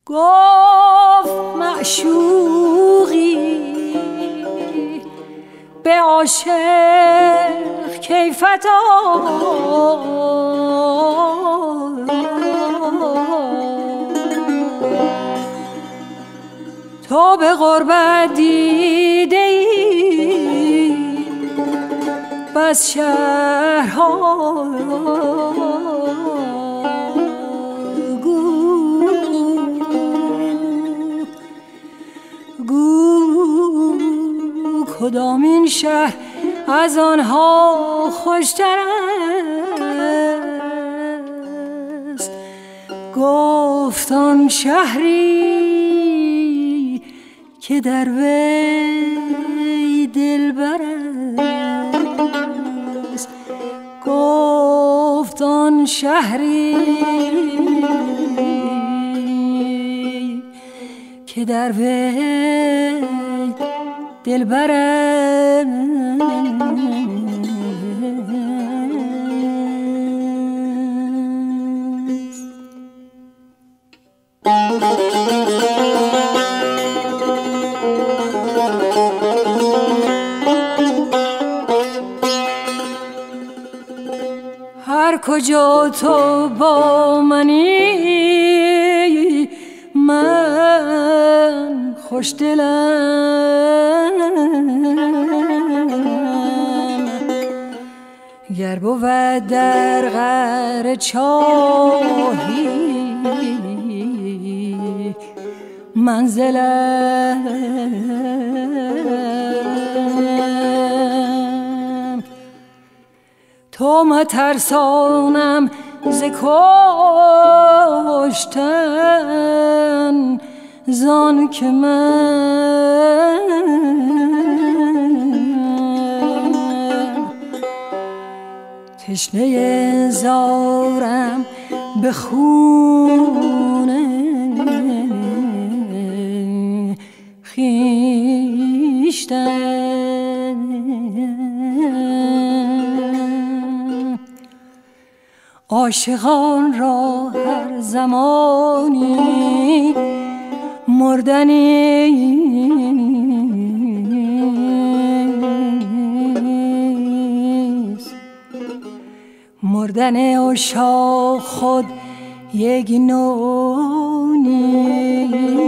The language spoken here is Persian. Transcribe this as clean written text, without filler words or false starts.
گفت معشوقی به عاشق کیفت تو به غربت دیده ای بس شهرها گو کدامین شهر از آنها خوشتر است؟ گفت آن شهری که در وی دلبر است. گفت آن شهری که در وی دلبر است. هر کجا تو با منی من خوشدلم، گر بود در غار چاهی منزلم. تو مترسانم ز کشتن زان که من تشنه زارم به خون خویشتن. عاشقان را هر زمانی مردنیست، مردن عشاق خود یک نوع نیست.